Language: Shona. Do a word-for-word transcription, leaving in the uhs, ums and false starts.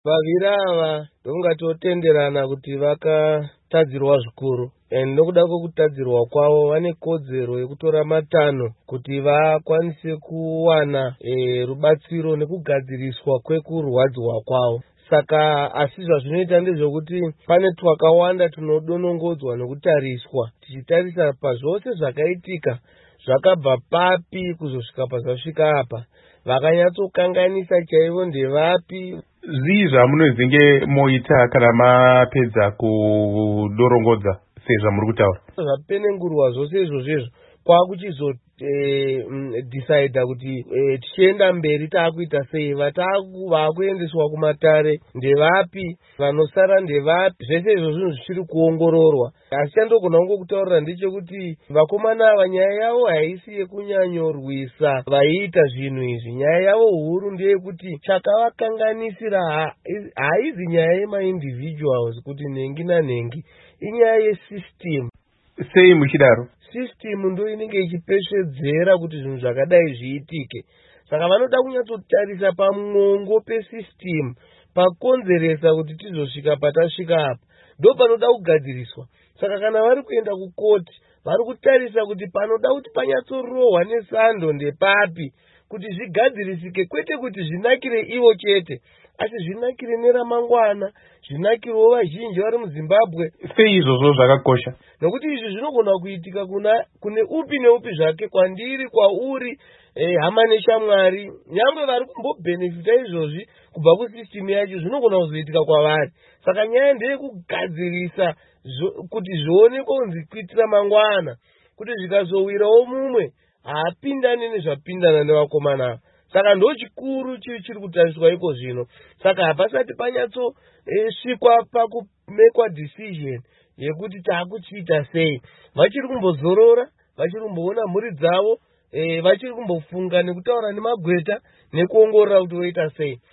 Vaviri ava ndongatotenderana kuti vakatadzirwa zvikuru, and nokuda kwokutadzirwa kwavo vane kodzero yekutora matanho kuti vakwanise kuwana e, rubatsiro nekugadziriswa kwekurwadziwa kwavo. Saka asi zvazvinoita ndezvekuti pane twakawanda tunodonongodzwa nekutariswa, tichitarisa pazvose zvakaitika zvakabva papi kuzosvika pazvasvika apa, vakanyatsokanganisa chaivo ndevapi. Zvii zvamunozenge moita kana mapedza kudorongodza sezvo muri kutaura? Zvapenengurwa zvose izvozvo kwakuchizo e, mm, decide kuti e, tichienda mberi taakuita sei, vatakuendeswa kumatare ndevapi, vanosara ndevapi. Zvese izvo zvinhu zvichiri kuongororwa, asi chandogona kungo kutaurira ndechekuti vakomana ava nyaya yavo haisi yekunyanyorwisa vaiita zvinhu izvi. Nyaya yavo huru ndeyekuti chakavakanganisira haizi nyaya yemaindividuals kuti nhengi nanhengi, inyaya yesystem. Sei muchidaro? System ndo inenge ichipeshedzera kuti zvinhu zvakadai zviitike. Saka vanoda kunyatsotarisa pamwongo pesystem pakonzeresa kuti tizosvika patasvika apa, ndo panoda kugadziriswa. Saka kana vari kuenda kukoti, vari kutarisa kuti panoda kuti panyatsorohwa nesando ndepapi kuti zvigadzirisike, kwete kuti zvinakire ivo chete asi zvinakire neramangwana, zvinakirewo vazhinji vari muZimbabwe. Sei izvozvo zvakakosha? Nokuti izvi zvinogona kuitika kuna kune upi neupi zvake, kwandiri, kwauri, eh, hama neshamwari, nyangwe vari kumbobhenefita izvozvi kubva kusystem yacho zvinogona kuzoitika kwavari. Saka nyaya ndeyekugadzirisa kuti zvionekwe kunzi kuitira mangwana, kuti zvikazowirawo mumwe haapindani nezvapindana nevakomana. Saka ndo chikuru chiri chiri kutariswa iko zvino. Saka hapasati panyatso e, svikwa pakumekwa decision yekuti taakuchiita sei. Vachiri kumbozorora, vachiri kumboona mhuri dzavo, e, vachiri kumbofunga nekutaura nemagweta nekuongorora kuti voita sei.